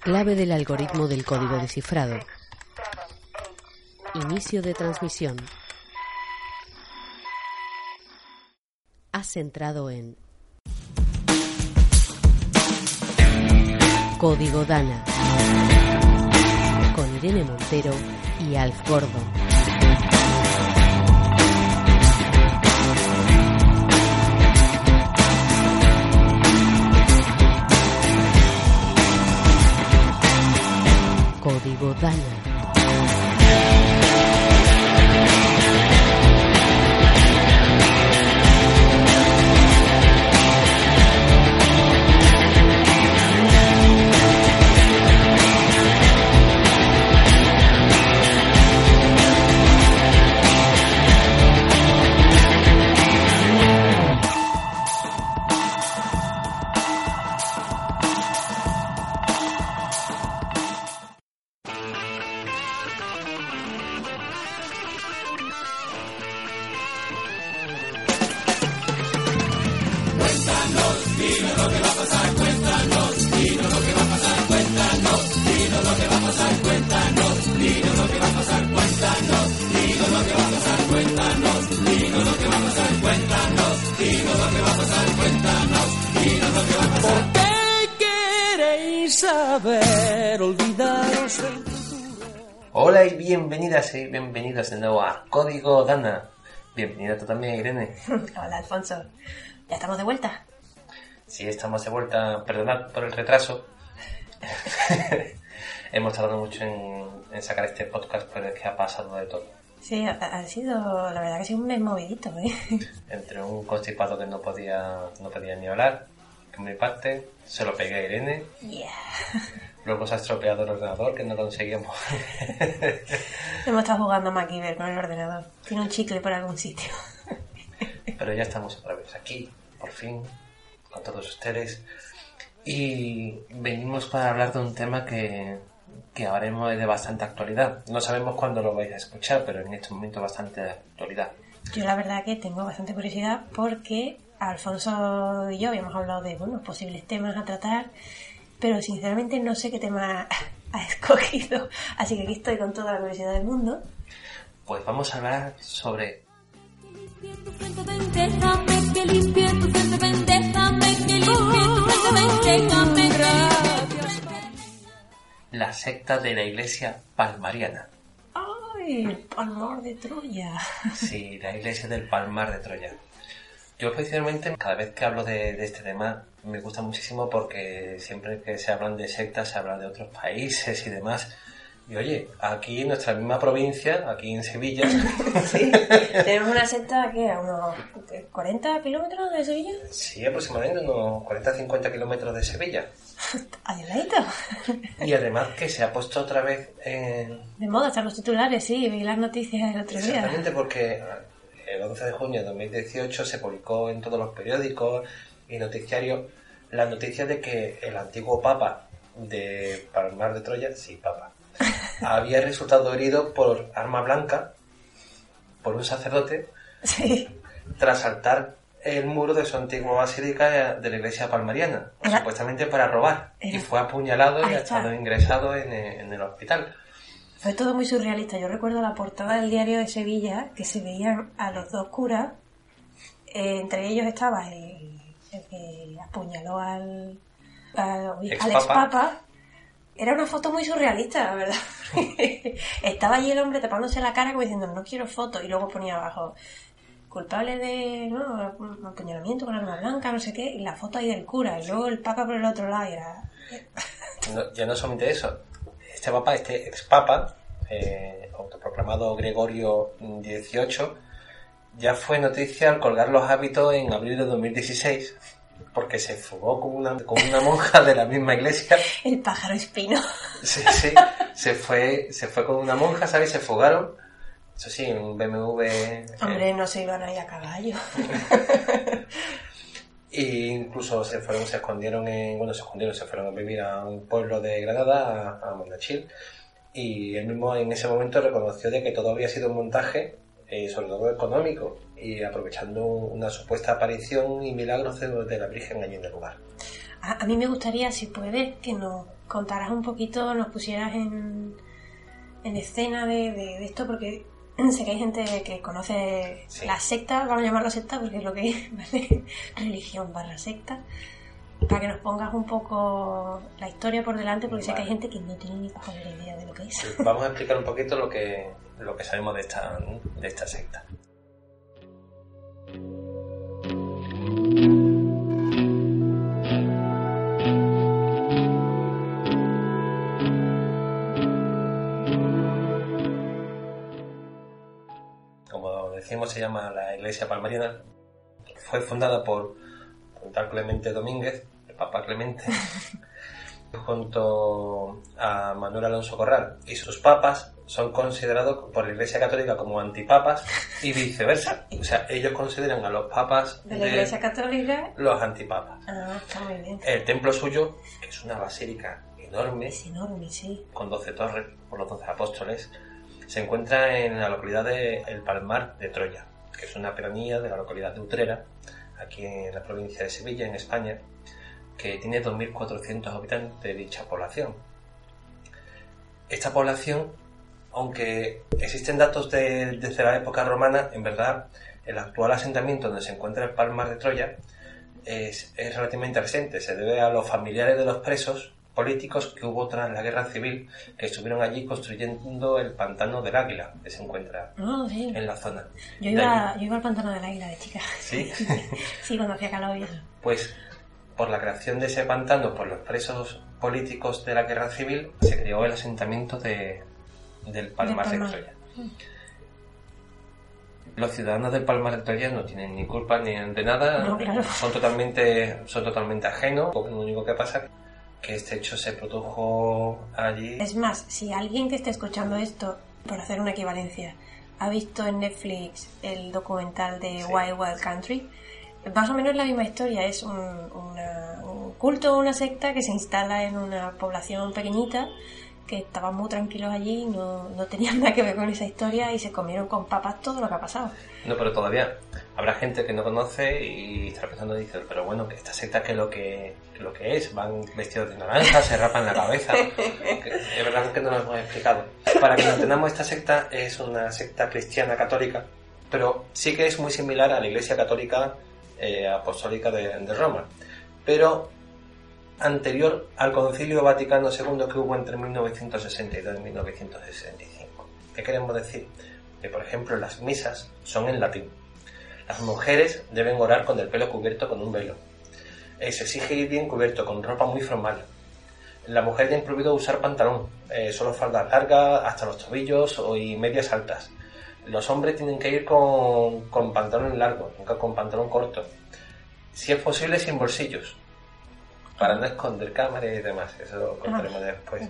Clave del algoritmo del código descifrado. Inicio de transmisión. Has entrado en Código Dana con Irene Montero y Alf Gordon. Código Dana. Hola y bienvenidas y bienvenidos de nuevo a Código Dana. Bienvenida tú también, Irene. Hola, Alfonso. ¿Ya estamos de vuelta? Sí, estamos de vuelta. Perdonad por el retraso. Hemos tardado mucho en sacar este podcast, pero es que ha pasado de todo. Sí, ha sido, la verdad que ha sido un mes movidito, ¿eh? Entre un constipado que no podía ni hablar, por mi parte, se lo pegué a Irene. Yeah. Luego se ha estropeado el ordenador, que no conseguíamos. Hemos estado jugando a MacGyver con el ordenador. Tiene un chicle por algún sitio. Pero ya estamos otra vez aquí, por fin, con todos ustedes. Y venimos para hablar de un tema que ahora es de bastante actualidad. No sabemos cuándo lo vais a escuchar, pero en este momento bastante de actualidad. Yo la verdad que tengo bastante curiosidad porque Alfonso y yo habíamos hablado de posibles temas a tratar, pero sinceramente no sé qué tema ha escogido, así que aquí estoy con toda la curiosidad del mundo. Pues vamos a hablar sobre la secta de la iglesia palmariana. ¡Ay! El Palmar de Troya. Sí, la iglesia del Palmar de Troya. Yo especialmente, cada vez que hablo de este tema, me gusta muchísimo porque siempre que se hablan de sectas se habla de otros países y demás. Y oye, aquí en nuestra misma provincia, aquí en Sevilla... Sí, tenemos una secta que a unos 40 kilómetros de Sevilla. Sí, aproximadamente unos 40-50 kilómetros de Sevilla. Adeladito. Y además que se ha puesto otra vez de moda, están los titulares, sí, vi las noticias el otro día. Exactamente, porque el 11 de junio de 2018 se publicó en todos los periódicos y noticiarios la noticia de que el antiguo papa de Palmar de Troya, sí, papa, había resultado herido por arma blanca por un sacerdote, sí, tras saltar el muro de su antigua basílica de la iglesia palmariana, supuestamente para robar, y fue apuñalado y ha estado ingresado en el hospital. Fue todo muy surrealista. Yo recuerdo la portada del diario de Sevilla, que se veían a los dos curas, entre ellos estaba el que apuñaló al ex-papa. Era una foto muy surrealista, la verdad. Estaba allí el hombre tapándose la cara como diciendo, no quiero foto, y luego ponía abajo, culpable de apuñalamiento con arma blanca, no sé qué, y la foto ahí del cura, y luego el papa por el otro lado, y era... No, ya no solamente eso, este ex-papa, autoproclamado Gregorio XVIII, ya fue noticia al colgar los hábitos en abril de 2016, porque se fugó con una monja de la misma iglesia. El pájaro espino. Sí, se fue con una monja, ¿sabes? Se fugaron. Eso sí, en un BMW... Hombre, no se iban ahí a caballo. Y incluso se fueron a vivir a un pueblo de Granada, a Mondachil, y él mismo en ese momento reconoció de que todo había sido un montaje, sobre todo económico, y aprovechando una supuesta aparición y milagros de la Virgen allí en el lugar. A mí me gustaría, si puedes, que nos contaras un poquito, nos pusieras en escena de esto, porque sé que hay gente que conoce la secta, vamos a llamarlo secta porque es lo que es, ¿vale? Religión / secta, para que nos pongas un poco la historia por delante, porque sé que hay gente que no tiene ni pajolera idea de lo que es. Vamos a explicar un poquito lo que sabemos de esta secta. Se llama la Iglesia Palmariana. Fue fundada por un tal Clemente Domínguez, el Papa Clemente, junto a Manuel Alonso Corral, y sus papas son considerados por la Iglesia Católica como antipapas y viceversa. O sea, ellos consideran a los papas de la Iglesia Católica los antipapas. Está muy bien. El templo suyo, que es una basílica enorme, es enorme, sí, con 12 torres por los 12 apóstoles, se encuentra en la localidad de El Palmar de Troya, que es una pedanía de la localidad de Utrera, aquí en la provincia de Sevilla, en España, que tiene 2.400 habitantes de dicha población. Esta población, aunque existen datos desde la época romana, en verdad el actual asentamiento donde se encuentra el Palmar de Troya es relativamente reciente. Se debe a los familiares de los presos políticos que hubo tras la guerra civil, que estuvieron allí construyendo el pantano del Águila, que se encuentra en la zona. Yo iba al pantano del Águila de chica. ¿Sí? Sí, cuando hacía calor y eso. Pues por la creación de ese pantano por los presos políticos de la guerra civil se creó el asentamiento del Palmar de Troya. Los ciudadanos del Palmar de Troya no tienen ni culpa ni de nada, no, claro. son totalmente ajenos. Lo único que pasa que este hecho se produjo allí. Es más, si alguien que esté escuchando esto, por hacer una equivalencia, ha visto en Netflix el documental de Wild Wild Country, más o menos la misma historia. Es un culto, una secta que se instala en una población pequeñita, que estaban muy tranquilos allí, no tenían nada que ver con esa historia y se comieron con papas todo lo que ha pasado. No, pero todavía habrá gente que no conoce y está pensando, dice, pero bueno, esta secta que lo que es, van vestidos de naranja, se rapan la cabeza. Es verdad que no lo hemos explicado. Para que lo entendamos, esta secta es una secta cristiana católica, pero sí que es muy similar a la Iglesia Católica Apostólica de Roma, pero anterior al Concilio Vaticano II que hubo entre 1962 y 1965. ¿Qué queremos decir? Que, por ejemplo, las misas son en latín. Las mujeres deben orar con el pelo cubierto con un velo. Se exige ir bien cubierto, con ropa muy formal. La mujer tiene prohibido usar pantalón, solo falda larga hasta los tobillos y medias altas. Los hombres tienen que ir con pantalón largo, nunca con pantalón corto. Si es posible, sin bolsillos, para no esconder cámaras y demás. Eso lo contaremos después.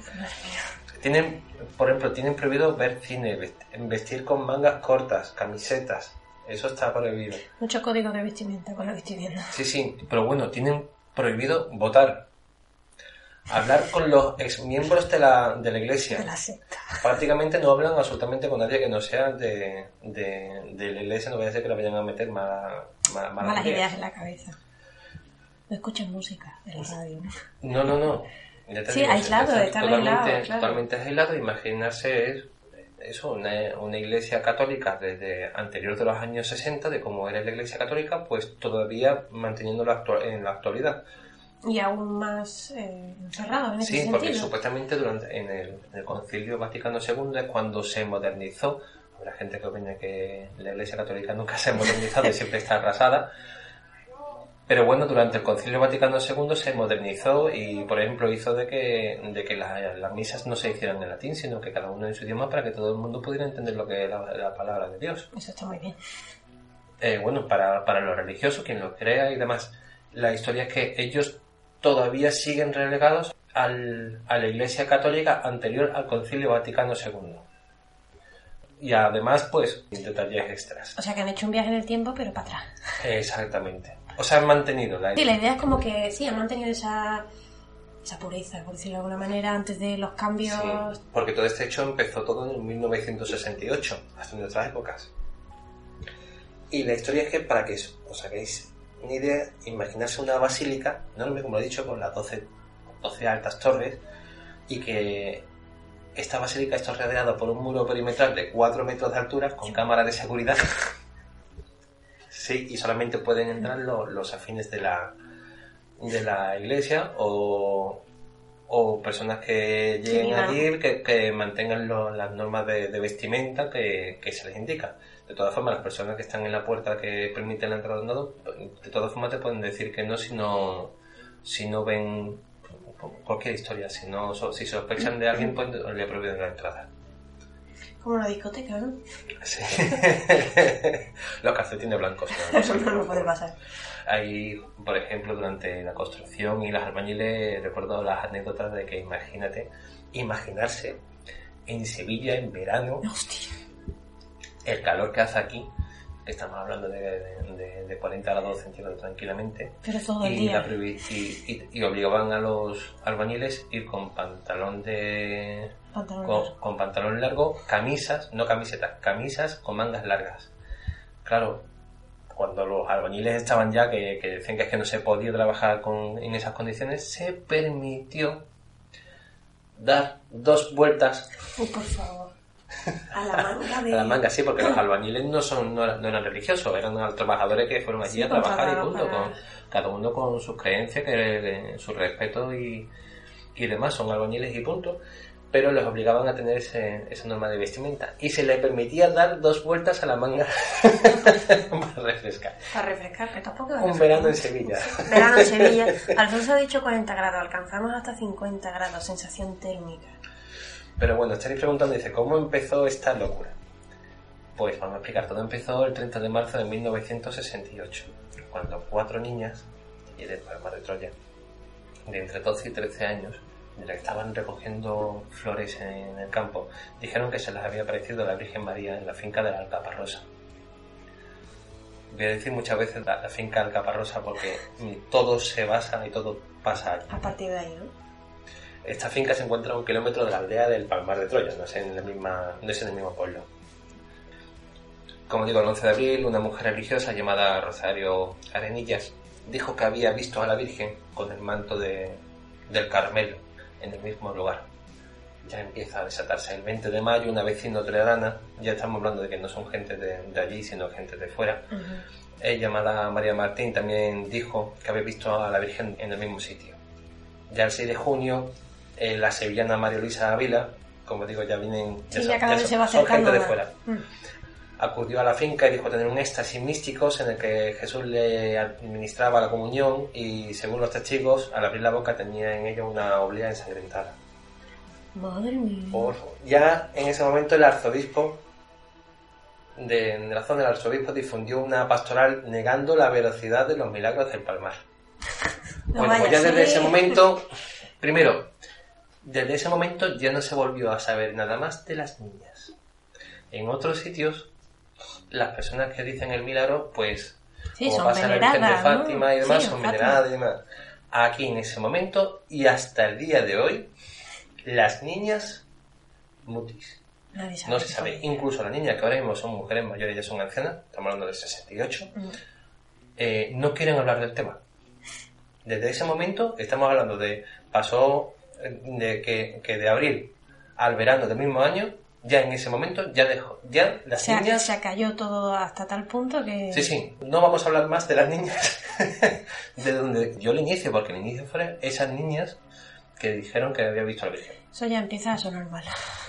Por ejemplo, tienen prohibido ver cine, vestir con mangas cortas, camisetas. Eso está prohibido. Mucho código de vestimenta con lo que estoy viendo. Sí, pero bueno, tienen prohibido votar. Hablar con los exmiembros de la iglesia. De la secta. Prácticamente no hablan absolutamente con nadie que no sea de la iglesia. No vaya a ser que le vayan a meter malas ideas en la cabeza. No escuchan música de la radio. No. Ya te sí, digo, aislado, estar aislado. Claro. Totalmente aislado. Imaginarse eso, una iglesia católica desde anterior de los años 60, de cómo era la iglesia católica, pues todavía manteniéndolo en la actualidad. Y aún más encerrado en ese sentido. Sí, porque supuestamente en el Concilio Vaticano II es cuando se modernizó. Habrá gente que opina que la iglesia católica nunca se ha modernizado y siempre está arrasada. Pero bueno, durante el Concilio Vaticano II se modernizó y, por ejemplo, hizo de que las misas no se hicieran en latín, sino que cada uno en su idioma, para que todo el mundo pudiera entender lo que es la palabra de Dios. Eso está muy bien. Bueno, para los religiosos, quien lo crea y demás, la historia es que ellos todavía siguen relegados a la Iglesia Católica anterior al Concilio Vaticano II. Y además, pues, detalles extras. O sea, que han hecho un viaje en el tiempo, pero para atrás. Exactamente. O sea, han mantenido la idea. Sí, la idea es como que sí, han mantenido esa pureza, por decirlo de alguna manera, antes de los cambios. Sí, porque todo este hecho empezó todo en 1968, hasta en otras épocas. Y la historia es que, para que os hagáis una idea, imaginarse una basílica enorme, como lo he dicho, con las 12 altas torres, y que esta basílica está rodeada por un muro perimetral de 4 metros de altura con cámaras de seguridad. Sí, y solamente pueden entrar los afines de la iglesia o personas que lleguen allí que mantengan las normas de vestimenta que se les indica. De todas formas, las personas que están en la puerta que permiten la entrada de todas formas te pueden decir que no si no ven cualquier historia, si sospechan de alguien, pues le prohíben la entrada. Como una discoteca, ¿no? Sí. Los calcetines blancos. Eso no puede pasar. Hay, por ejemplo, durante la construcción y los albañiles, recuerdo las anécdotas de que imaginarse en Sevilla en verano, Hostia. el calor que hace aquí, que estamos hablando de 40 grados centígrados tranquilamente, pero todo el día. Y obligaban a los albañiles ir con pantalón con pantalón largo, camisas, no camisetas, camisas con mangas largas. Claro, cuando los albañiles estaban ya que decían que es que no se podía trabajar en esas condiciones, se permitió dar 2 vueltas. Por favor. A la manga A la manga, sí, porque los albañiles no eran religiosos, eran trabajadores que fueron allí a trabajar y punto, cada uno con sus creencias, su respeto y demás, son albañiles y punto. Pero les obligaban a tener esa norma de vestimenta y se les permitía dar 2 vueltas a la manga para refrescar. Para refrescar, que tampoco Un verano en Sevilla. Verano en Sevilla. Alfonso ha dicho 40 grados, alcanzamos hasta 50 grados, sensación térmica. Pero bueno, estaréis preguntando, dice, ¿cómo empezó esta locura? Pues vamos a explicar, todo empezó el 30 de marzo de 1968, cuando 4 niñas del Palmar de Troya, de entre 12 y 13 años, de las que estaban recogiendo flores en el campo, dijeron que se les había aparecido la Virgen María en la finca de la Alcaparrosa. Voy a decir muchas veces la finca Alcaparrosa porque todo se basa y todo pasa allí. A partir de ahí, ¿no? Esta finca se encuentra a 1 kilómetro de la aldea del Palmar de Troya, no es en el mismo pueblo. Como digo, el 11 de abril, una mujer religiosa llamada Rosario Arenillas dijo que había visto a la Virgen con el manto del Carmelo en el mismo lugar. Ya empieza a desatarse. El 20 de mayo, una vecina toledana, ya estamos hablando de que no son gente de allí, sino gente de fuera, llamada María Martín, también dijo que había visto a la Virgen en el mismo sitio. Ya el 6 de junio, la sevillana María Luisa Ávila, como digo, ya vienen... Sí, ya cada vez se va acercando gente de fuera. Acudió a la finca y dijo tener un éxtasis místicos en el que Jesús le administraba la comunión y, según los testigos, al abrir la boca tenía en ella una oblea ensangrentada. Madre mía. Ya en ese momento el arzobispo de la zona del arzobispo difundió una pastoral negando la veracidad de los milagros del Palmar. Bueno, pues ya desde ese momento, primero, desde ese momento ya no se volvió a saber nada más de las niñas. En otros sitios, las personas que dicen el milagro, pues, sí, como pasa en la Virgen de Fátima, ¿no? Y demás, sí, son veneradas y demás. Aquí en ese momento y hasta el día de hoy, las niñas mutis. No se sabe. Incluso las niñas que ahora mismo son mujeres mayores, ya son ancianas, estamos hablando de 68, no quieren hablar del tema. Desde ese momento estamos hablando pasó de que de abril al verano del mismo año, ya en ese momento ya las niñas... Se cayó todo hasta tal punto que... Sí, no vamos a hablar más de las niñas de donde yo el inicio, porque el inicio fueron esas niñas que dijeron que había visto a la Virgen. Eso ya empieza a sonar mal.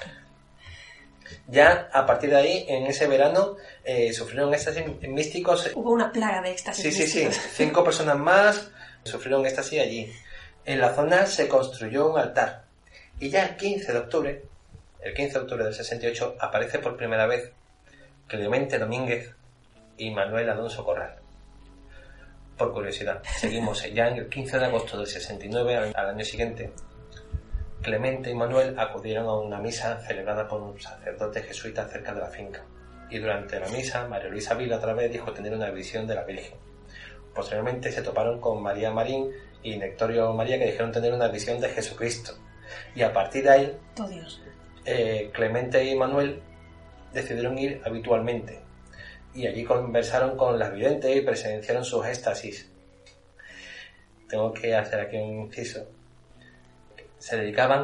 Ya a partir de ahí, en ese verano, sufrieron éxtasis místicos. Hubo una plaga de éxtasis místicos. Sí. 5 personas más sufrieron éxtasis allí. En la zona se construyó un altar. Y ya el 15 de octubre del 68, aparece por primera vez Clemente Domínguez y Manuel Alonso Corral. Por curiosidad, seguimos. Ya en el 15 de agosto del 69, al año siguiente, Clemente y Manuel acudieron a una misa celebrada por un sacerdote jesuita cerca de la finca. Y durante la misa, María Luisa Ávila otra vez dijo tener una visión de la Virgen. Posteriormente se toparon con María Marín y Nectorio María, que dijeron tener una visión de Jesucristo. Y a partir de ahí, oh, Dios. Clemente y Manuel decidieron ir habitualmente. Y allí conversaron con las videntes y presenciaron sus éxtasis. Tengo que hacer aquí un inciso. Se dedicaban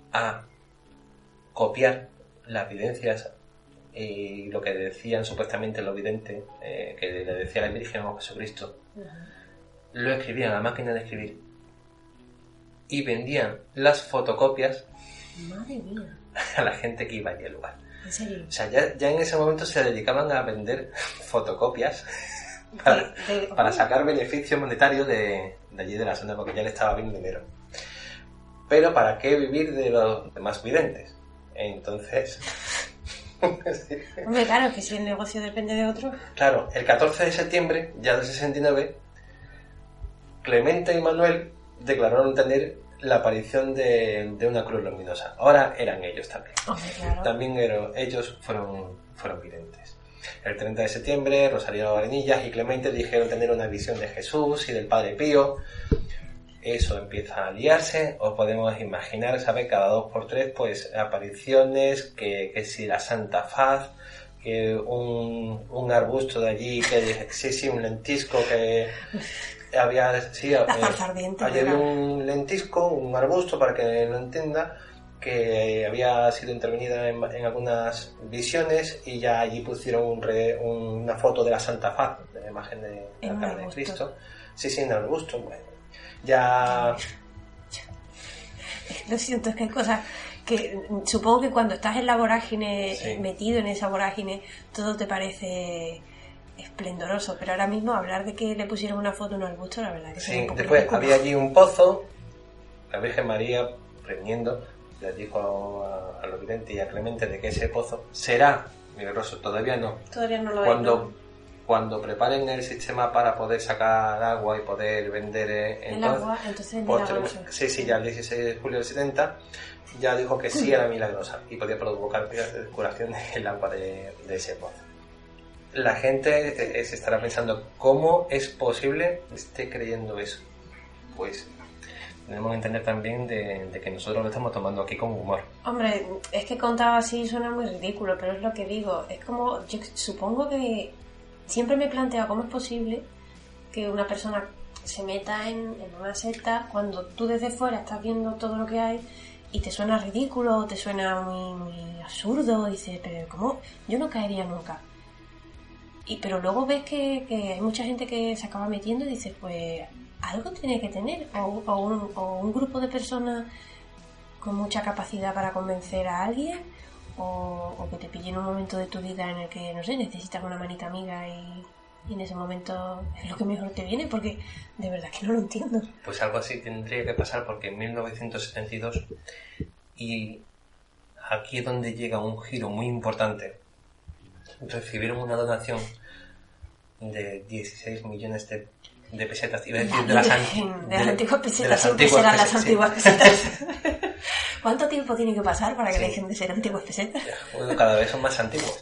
a copiar las evidencias y lo que decían supuestamente los videntes, que le decía la Virgen o Jesucristo, lo escribían a la máquina de escribir y vendían las fotocopias. Madre mía. A la gente que iba allí al lugar. ¿En serio? O sea, ya en ese momento se dedicaban a vender fotocopias para sacar beneficios monetarios de allí de la zona, porque ya le estaba bien dinero. Pero ¿para qué vivir de los demás videntes? Entonces... Hombre, claro, que si el negocio depende de otro... Claro, el 14 de septiembre, ya del 69, Clemente y Manuel declararon tener la aparición de una cruz luminosa. Ahora eran ellos también. Hombre, claro. También ellos fueron videntes. El 30 de septiembre, Rosalía Varenillas y Clemente dijeron tener una visión de Jesús y del Padre Pío. Eso empieza a liarse. Os podemos imaginar, ¿sabes? Cada 2x3, pues apariciones, que si la Santa Faz, que un arbusto de allí, que sí, un lentisco que... había un lentisco, un arbusto, para que lo entienda, que había sido intervenida en algunas visiones, y ya allí pusieron una foto de la Santa Faz, de la imagen de la cara de Cristo. Sí, en el arbusto. Bueno, ya... Lo siento, es que hay cosas que supongo que cuando estás en la vorágine, metido en esa vorágine, todo te parece esplendoroso, pero ahora mismo hablar de que le pusieron una foto en un arbusto, la verdad que sí. un poco Después ridículo. había allí un pozo, la Virgen María previniendo, les dijo a los videntes y a Clemente de que ese pozo será milagroso. Todavía no lo cuando preparen el sistema para poder sacar agua y poder vender el agua, entonces milagroso. Sí, ya el 16 de julio del 70 ya dijo que sí era milagrosa y podía provocar curación el agua de ese pozo. La gente se estará pensando, ¿cómo es posible que esté creyendo eso? Pues tenemos que entender también de que nosotros lo estamos tomando aquí con humor. Hombre, es que contado así suena muy ridículo, pero es lo que digo. Es como, yo supongo que siempre me he planteado cómo es posible que una persona se meta en una secta cuando tú desde fuera estás viendo todo lo que hay y te suena ridículo, te suena muy absurdo, y dices, pero ¿cómo? Yo no caería nunca. Pero luego ves que hay mucha gente que se acaba metiendo y dices, pues algo tiene que tener, o un grupo de personas con mucha capacidad para convencer a alguien, o que te pille en un momento de tu vida en el que, no sé, necesitas una manita amiga y en ese momento es lo que mejor te viene, porque de verdad que no lo entiendo. Pues algo así tendría que pasar, porque en 1972, y aquí es donde llega un giro muy importante, recibieron una donación de 16 millones de pesetas. Iba a decir de las antiguas pesetas, siempre serán las antiguas pesetas. ¿Cuánto tiempo tiene que pasar para que dejen de ser antiguas pesetas? Bueno, cada vez son más antiguos.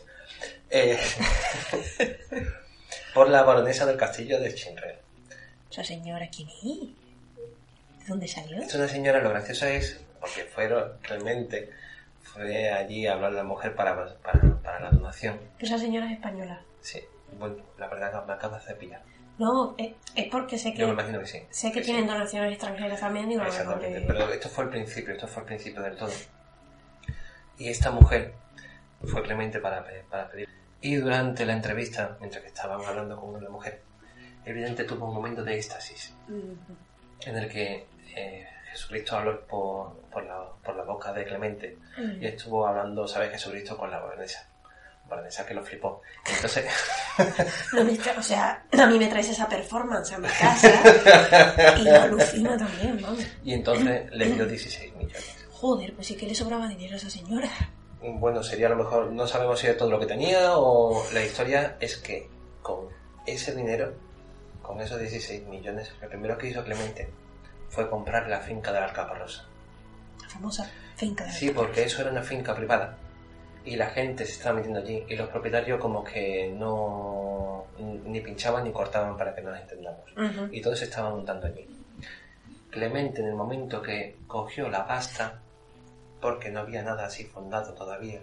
Por la baronesa del castillo de Chinrel. ¿Esa señora quién es? ¿De dónde salió? Es una señora, lo gracioso es, porque realmente fue allí a hablar la mujer para la donación. Esa señora es española. Sí, bueno, la verdad que me acabas de pillar. No, es porque sé que... Yo me imagino que sí. Sé que tienen donaciones extranjeras también, digo... Exactamente, pero esto fue el principio del todo. Y esta mujer fue Clemente para pedir. Y durante la entrevista, mientras que estaban hablando con una mujer, el vidente tuvo un momento de éxtasis, en el que Jesucristo habló por la boca de Clemente, y estuvo hablando, ¿sabes? Jesucristo con la baronesa que lo flipó. Entonces... o sea, a mí me traes esa performance a mi casa y lo alucino también, vamos. Y entonces le dio 16 millones. Joder, pues sí que le sobraba dinero a esa señora. Bueno, sería a lo mejor, no sabemos si es todo lo que tenía, o la historia es que con ese dinero, con esos 16 millones, lo primero que hizo Clemente fue comprar la finca de la Alcaparrosa. La famosa finca de la Sí, porque eso era una finca privada. Y la gente se estaba metiendo allí, y los propietarios como que no ni pinchaban ni cortaban, para que nos entendamos. Y todos se estaban montando allí. Clemente, en el momento que cogió la pasta, porque no había nada así fundado todavía,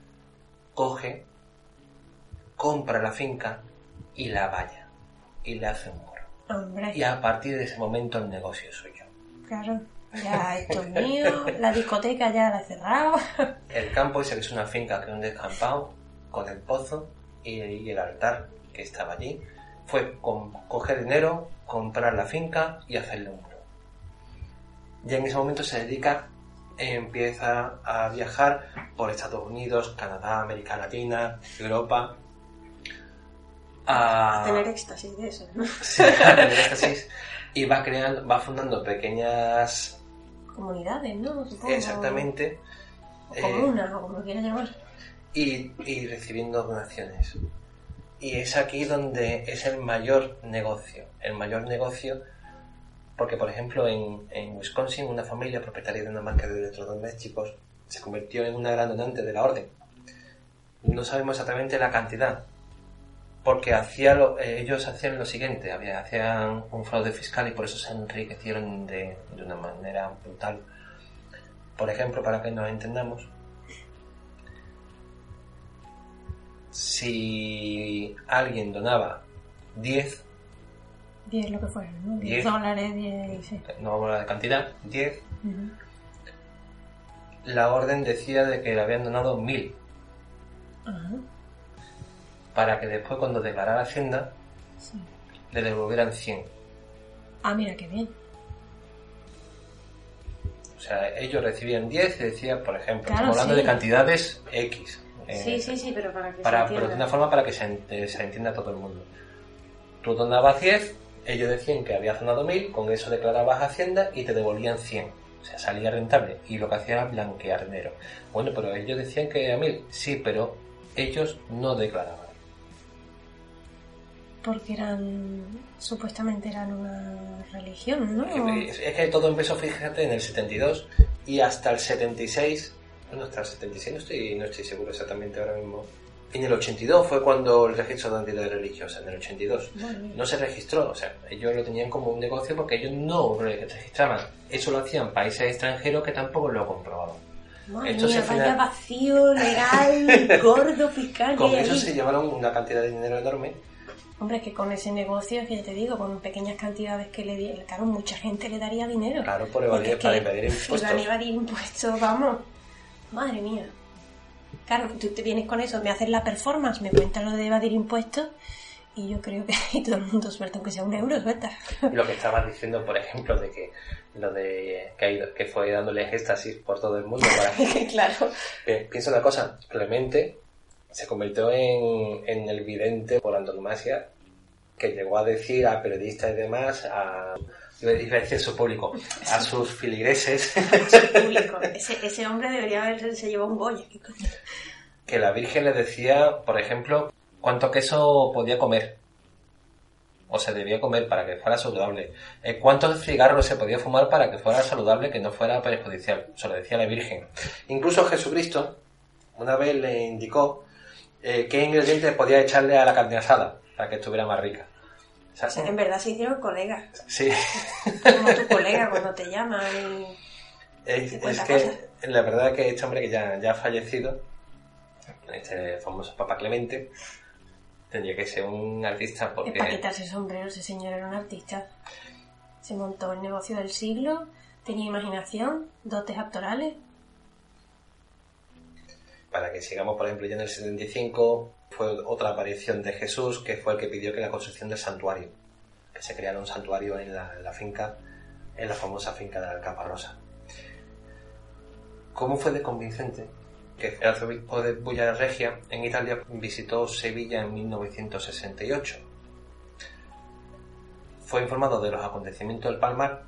compra la finca y la valla, y le hace un muro. Hombre. Y a partir de ese momento el negocio es suyo. Claro. Ya esto es mío, la discoteca ya la he cerrado. El campo ese que es una finca, que es un descampado, con el pozo y el altar que estaba allí, fue coger dinero, comprar la finca y hacerle un muro. Y en ese momento se dedica, empieza a viajar por Estados Unidos, Canadá, América Latina, Europa, A tener éxtasis de eso, ¿no? Sí, a tener éxtasis, y va fundando pequeñas Comunidades, ¿no? Supongo. exactamente, O comunas, o como lo quieras llamar. y recibiendo donaciones. Y es aquí donde es el mayor negocio. El mayor negocio porque, por ejemplo, en Wisconsin, una familia propietaria de una marca de electrodomésticos se convirtió en una gran donante de la orden. No sabemos exactamente la cantidad, porque ellos hacían lo siguiente, hacían un fraude fiscal y por eso se enriquecieron de una manera brutal. Por ejemplo, para que nos entendamos, si alguien donaba 10 lo que fuera, ¿no? 10 $10, 10, sí. No vamos a hablar de cantidad, 10, Uh-huh. la orden decía de que le habían donado 1000, Ajá, para que después, cuando declarara Hacienda, sí. le devolvieran 100. Ah, mira, qué bien. O sea, ellos recibían 10 y decía, por ejemplo, Claro, estamos hablando sí. de cantidades X. Sí, pero para que se Pero entienda. de una forma para que se entienda todo el mundo. Tú donabas 10, ellos decían que habías donado 1000, con eso declarabas Hacienda y te devolvían 100. O sea, salía rentable. Y lo que hacía era blanquear dinero. Bueno, pero ellos decían que era 1000. Sí, pero ellos no declaraban. Porque supuestamente eran una religión, ¿no? Es que todo empezó, fíjate, en el 72 y hasta el 76, bueno, hasta el 76 no estoy seguro exactamente ahora mismo. En el 82 fue cuando el registro de entidades religiosas, en el 82. No se registró, o sea, ellos lo tenían como un negocio porque ellos no registraban. Eso lo hacían países extranjeros que tampoco lo comprobaban. Madre Entonces, mía, al vaya final, vacío legal, gordo, fiscal. con que hay eso ahí. se llevaron una cantidad de dinero enorme. Hombre, es que con ese negocio, es que ya te digo, con pequeñas cantidades que le dieran, claro, mucha gente le daría dinero. Claro, para Porque evadir impuestos. Iban a evadir impuestos, vamos. Madre mía. Claro, tú te vienes con eso, me haces la performance, me cuentas lo de evadir impuestos y yo creo que ahí todo el mundo suelta, aunque sea €1, suelta. Lo que estabas diciendo, por ejemplo, de que lo de que fue dándole éxtasis por todo el mundo. Claro. Piensa una cosa, Clemente se convirtió en el vidente por antonomasia, que llegó a decir a periodistas y demás, iba a decir su público, a sus filigreses, Público. Ese hombre debería haberse llevado un Goya. ¿Qué coño? que la Virgen le decía, por ejemplo, cuánto queso podía comer, o se debía comer para que fuera saludable, cuántos cigarros se podía fumar para que fuera saludable, que no fuera perjudicial, se lo decía la Virgen. Incluso Jesucristo una vez le indicó qué ingredientes podía echarle a la carne asada para que estuviera más rica. O sea, En verdad se hicieron colegas. sí. Como tu colega cuando te llaman y... Es te cuenta que cosas. la verdad es que este hombre que ya ha fallecido, este famoso Papa Clemente, tendría que ser un artista Es porque... para quitarse el sombrero, ese señor era un artista. Se montó el negocio del siglo, tenía imaginación, dotes actorales. Para que sigamos, por ejemplo, ya en el 75 fue otra aparición de Jesús, que fue el que pidió que la construcción del santuario, que se creara un santuario en la finca, en la famosa finca de Alcaparrosa. ¿Cómo fue de convincente que el arzobispo de Bulla Regia en Italia visitó Sevilla en 1968? Fue informado de los acontecimientos del Palmar,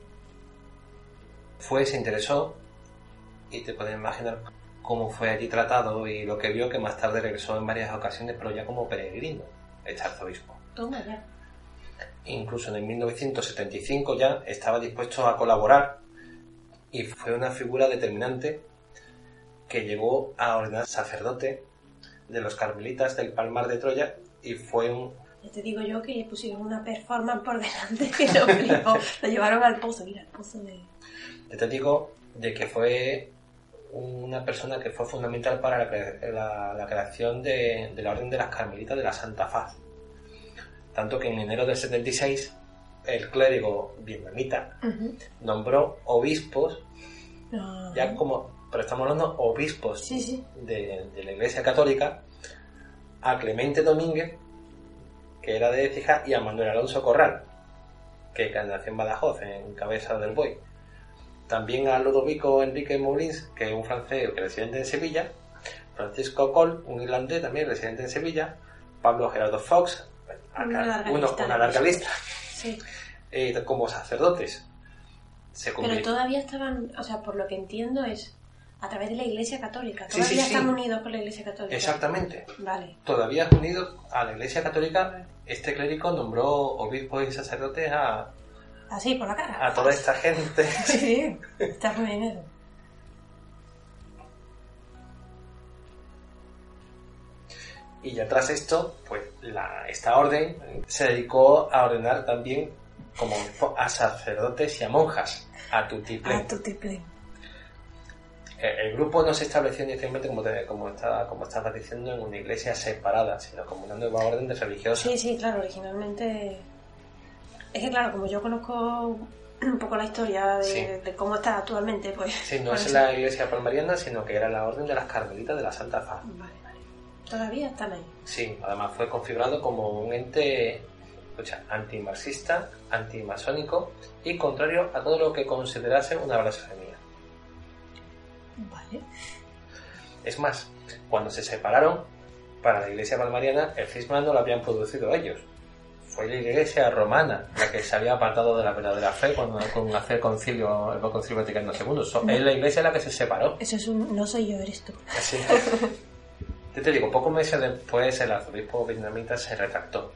se interesó y te puedes imaginar cómo fue allí tratado y lo que vio, que más tarde regresó en varias ocasiones, pero ya como peregrino, este arzobispo. Toma ya. Incluso en el 1975 ya estaba dispuesto a colaborar y fue una figura determinante que llegó a ordenar sacerdote de los carmelitas del Palmar de Troya y fue un... Ya te digo yo que le pusieron una performance por delante que lo flipó. Lo llevaron al pozo, mira, al pozo de... Yo te digo de que fue una persona que fue fundamental para la creación de la Orden de las Carmelitas de la Santa Faz. Tanto que en enero del 76 el clérigo vietnamita nombró obispos, ya como, pero estamos hablando obispos Sí. de la Iglesia Católica, a Clemente Domínguez, que era de Écija, y a Manuel Alonso Corral, que nació en Badajoz, en Cabeza del Buey. También a Ludovico Enrique Molins, que es un francés residente en Sevilla, Francisco Coll, un irlandés también residente en Sevilla, Pablo Gerardo Fox, Una larga lista, Sí. como sacerdotes. Pero todavía estaban, o sea, por lo que entiendo es a través de la Iglesia Católica. Sí, Todavía sí. están unidos con la Iglesia Católica. Exactamente. Vale. Todavía unido a la Iglesia Católica, este clérigo nombró obispos y sacerdotes Así, por la cara. a toda esta gente. Sí, está muy bien eso. Y ya tras esto, pues esta orden se dedicó a ordenar también como a sacerdotes y a monjas, a tutiplén. A tutiplén. El grupo no se estableció inicialmente, como estabas diciendo, en una iglesia separada, sino como una nueva orden de religiosa. Sí, claro, originalmente... Es que claro, como yo conozco un poco la historia de cómo está actualmente, pues... Sí, no es la iglesia palmariana, sino que era la orden de las carmelitas de la Santa Faz. Vale. Todavía están ahí. Sí, además fue configurado como un ente antimarxista, antimasónico y contrario a todo lo que considerase una blasfemia. Vale. Es más, cuando se separaron, para la iglesia palmariana, el cisma no lo habían producido ellos. Fue la iglesia romana la que se había apartado de la verdadera fe con hacer el concilio Vaticano II. Es la iglesia la que se separó. Eso es no soy yo, eres tú. Así. Yo te digo, pocos meses después el arzobispo vietnamita se retractó.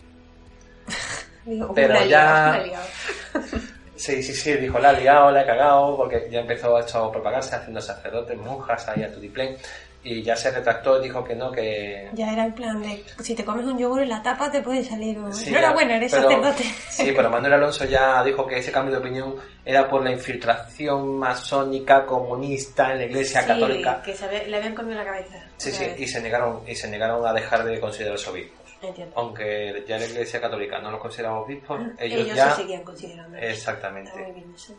Digo, Pero ya... la he liado. Sí, dijo, la ha liado, la ha cagado, porque ya empezó a propagarse haciendo sacerdotes, monjas ahí a tutiplén, y ya se retractó y dijo que no, que... Ya era el plan de, si te comes un yogur en la tapa te puede salir un... Sí, Enhorabuena, eres sacerdote. Sí, pero Manuel Alonso ya dijo que ese cambio de opinión era por la infiltración masónica comunista en la Iglesia Católica. Que le habían comido la cabeza. Sí, y se negaron a dejar de considerarse obispos. Entiendo. Aunque ya la Iglesia Católica no los consideraba obispos, ellos ya... se seguían considerando. Exactamente. Está muy bien eso.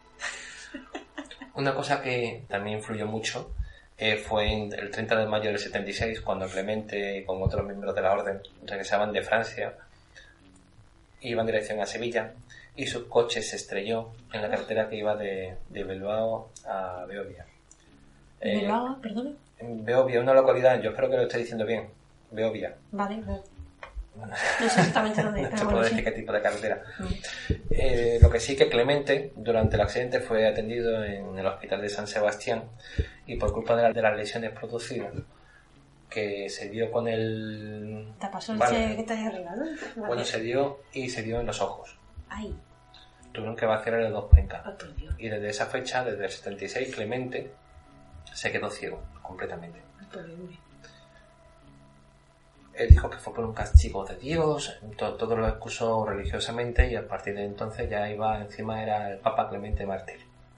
Una cosa que también influyó mucho fue el 30 de mayo del 76, cuando Clemente, con otros miembros de la orden, regresaban de Francia, iban en dirección a Sevilla, y su coche se estrelló en la carretera que iba de Bilbao a Beovia. ¿Bilbao? ¿Perdona? Beovia, una localidad, yo espero que lo esté diciendo bien, Beovia. Vale, no sé exactamente dónde, No pero se bueno, puede sí. decir qué tipo de carretera. Lo que sí que Clemente, durante el accidente, fue atendido en el hospital de San Sebastián, y por culpa de las lesiones producidas, que se dio con el... ¿Te pasó el Vale. che que está ahí arriba, no? Vale. Bueno, se dio en los ojos. Ay, Tuvieron que vaciarle 2 pencas. oh, por Dios, Y desde esa fecha, desde el 76, Clemente se quedó ciego completamente. por Dios. Él dijo que fue por un castigo de Dios, todo lo excusó religiosamente, y a partir de entonces ya era el Papa Clemente Mártir.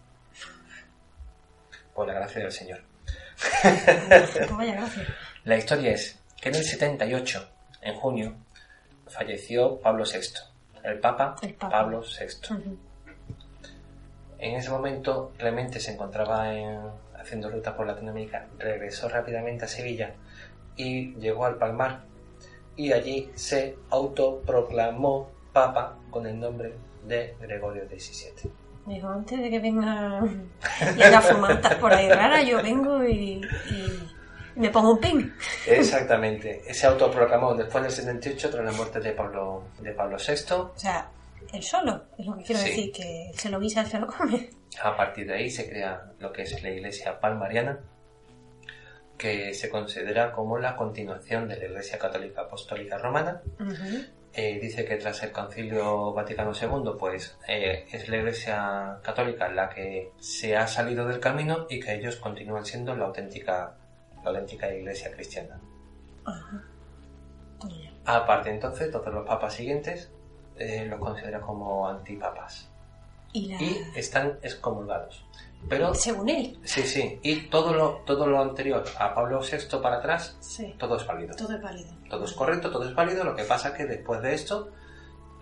Por la gracia del Señor. Pues vaya, gracias. La historia es que en el 78, en junio, falleció Pablo VI, el Papa Pablo VI. Uh-huh. En ese momento, Clemente se encontraba haciendo ruta por Latinoamérica, regresó rápidamente a Sevilla y llegó al Palmar, y allí se autoproclamó Papa con el nombre de Gregorio XVII. Digo, antes de que venga la fumantas por ahí rara, yo vengo y me pongo un pin. Exactamente, se autoproclamó después del 78 tras la muerte de Pablo VI. O sea, él solo, es lo que quiero Sí. decir, que se lo guisa, se lo come. A partir de ahí se crea lo que es la Iglesia Palmariana, que se considera como la continuación de la Iglesia Católica Apostólica Romana. Uh-huh. Dice que tras el Concilio Vaticano II, pues es la Iglesia Católica la que se ha salido del camino, y que ellos continúan siendo la auténtica Iglesia cristiana. Ajá. Todo ya. Aparte, entonces, todos los papas siguientes los consideran como antipapas Y están excomulgados. Pero según él. sí, y todo lo anterior a Pablo VI para atrás, Sí. todo es válido. Todo es válido. Todo es correcto, todo es válido. Lo que pasa es que después de esto,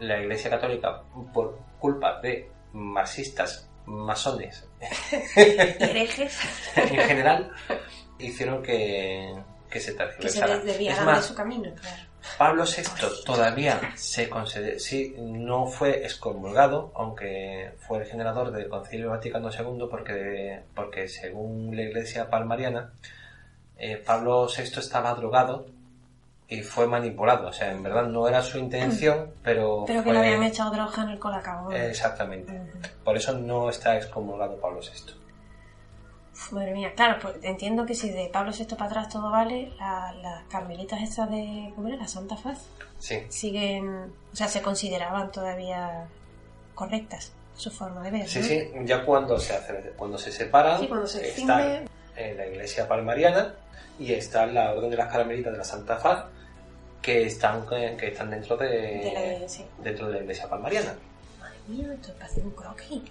la Iglesia Católica, por culpa de marxistas, masones, herejes, en general, hicieron que se que se tergiversara. desviaran de su camino, claro. Pablo VI todavía sí, no fue excomulgado, aunque fue el generador del Concilio Vaticano II, porque según la Iglesia palmariana, Pablo VI estaba drogado y fue manipulado. O sea, en verdad no era su intención, pero que le habían echado droga en el colacao, ¿no? Exactamente. Por eso no está excomulgado Pablo VI. Madre mía, claro, pues entiendo que si de Pablo VI para atrás todo vale, las carmelitas estas de, ¿cómo era? La Santa Faz, Sí. siguen, o sea, se consideraban todavía correctas su forma de ver, Sí, ¿no? sí, ya cuando se separan, Sí, cuando se está extingue. la Iglesia palmariana y está la Orden de las Carmelitas de la Santa Faz, que están dentro dentro de la Iglesia palmariana. Madre mía, esto es para hacer un croquis.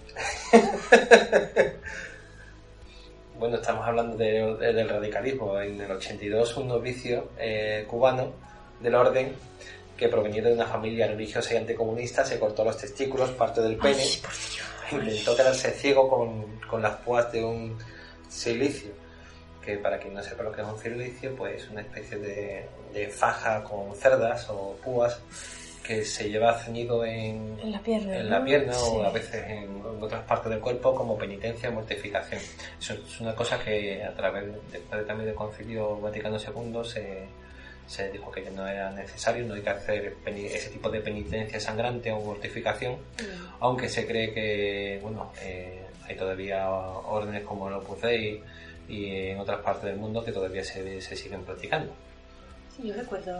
Bueno, estamos hablando del radicalismo. En el 82, un novicio cubano del orden, que provenía de una familia religiosa y anticomunista, se cortó los testículos, parte del pene. Ay, por Dios. Intentó quedarse ciego con las púas de un silicio, que para quien no sepa lo que es un silicio, pues es una especie de faja con cerdas o púas que se lleva ceñido en la pierna, en ¿no? la pierna, Sí. o a veces en otras partes del cuerpo, como penitencia o mortificación. Eso es una cosa que a través también del Concilio Vaticano II se dijo que no era necesario, no hay que hacer ese tipo de penitencia sangrante o mortificación, aunque se cree que hay todavía órdenes como el Opus Dei y en otras partes del mundo que todavía se siguen practicando. Sí, yo recuerdo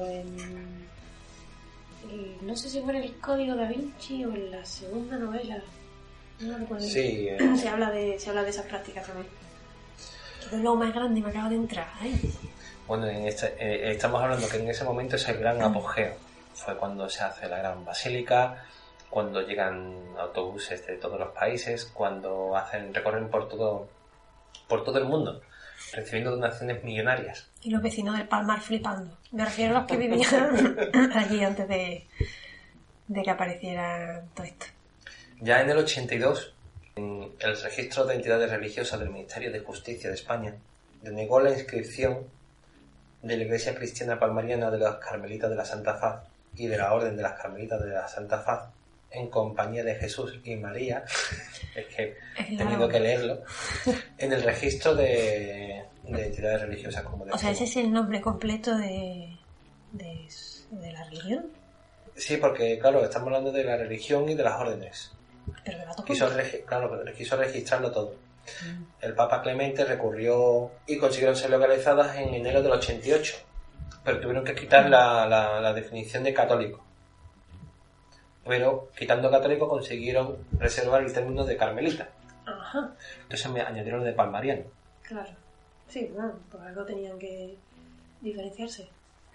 no sé si fue en el Código Da Vinci o en la segunda novela, no recuerdo. Sí, se habla de esas prácticas también. Qué dolor más grande me acaba de entrar. Ay. Bueno, estamos hablando que en ese momento es el gran apogeo. Fue cuando se hace la gran basílica, cuando llegan autobuses de todos los países, cuando recorren por todo el mundo, recibiendo donaciones millonarias. Y los vecinos del Palmar flipando. Me refiero a los que vivían allí antes de que apareciera todo esto. Ya en el 82, en el registro de entidades religiosas del Ministerio de Justicia de España denegó la inscripción de la Iglesia Cristiana Palmariana de las Carmelitas de la Santa Faz y de la Orden de las Carmelitas de la Santa Faz en compañía de Jesús y María, es que he tenido que leerlo, en el registro de entidades religiosas, como O sea, ese es el nombre completo de la religión. Sí, porque claro, estamos hablando de la religión y de las órdenes. Pero me va a tocar. Quiso registrarlo todo. El Papa Clemente recurrió y consiguieron ser localizadas en enero del 88, pero tuvieron que quitar la definición de católico. Pero quitando católico consiguieron reservar el término de carmelita. Ajá. Entonces me añadieron de palmariano. Claro. Sí, bueno, por algo tenían que diferenciarse.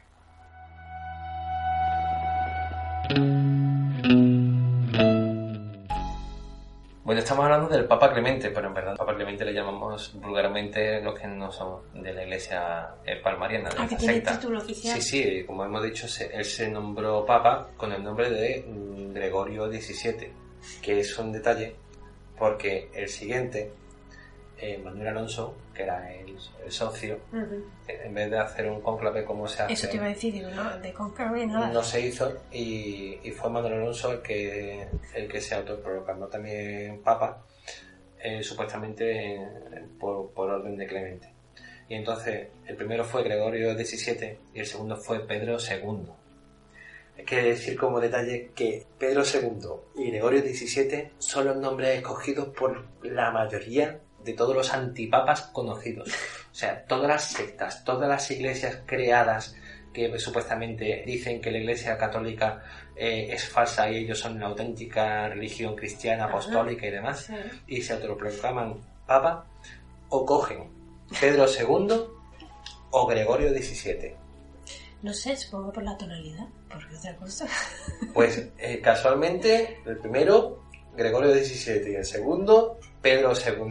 Bueno, estamos hablando del Papa Clemente, pero en verdad Papa Clemente le llamamos vulgarmente los que no son de la iglesia palmariana, de que esta tiene secta. título oficial. Sí, como hemos dicho, él se nombró Papa con el nombre de Gregorio XVII, que es un detalle porque el siguiente, Manuel Alonso, que era el socio, en vez de hacer un cónclave como se hace... Eso te iba a decir, digo, no, de cónclave nada. No se hizo y fue Manuel Alonso el que se autoproclamó también Papa, supuestamente por orden de Clemente. Y entonces el primero fue Gregorio XVII y el segundo fue Pedro II. Hay que decir como detalle que Pedro II y Gregorio XVII son los nombres escogidos por la mayoría de todos los antipapas conocidos. O sea, todas las sectas, todas las iglesias creadas que supuestamente dicen que la iglesia católica es falsa y ellos son la auténtica religión cristiana, apostólica y demás, Sí. y se autoproclaman papa, o cogen Pedro II o Gregorio XVII. No sé, supongo por la tonalidad, por otra cosa. Pues casualmente el primero Gregorio XVII y el segundo Pedro II.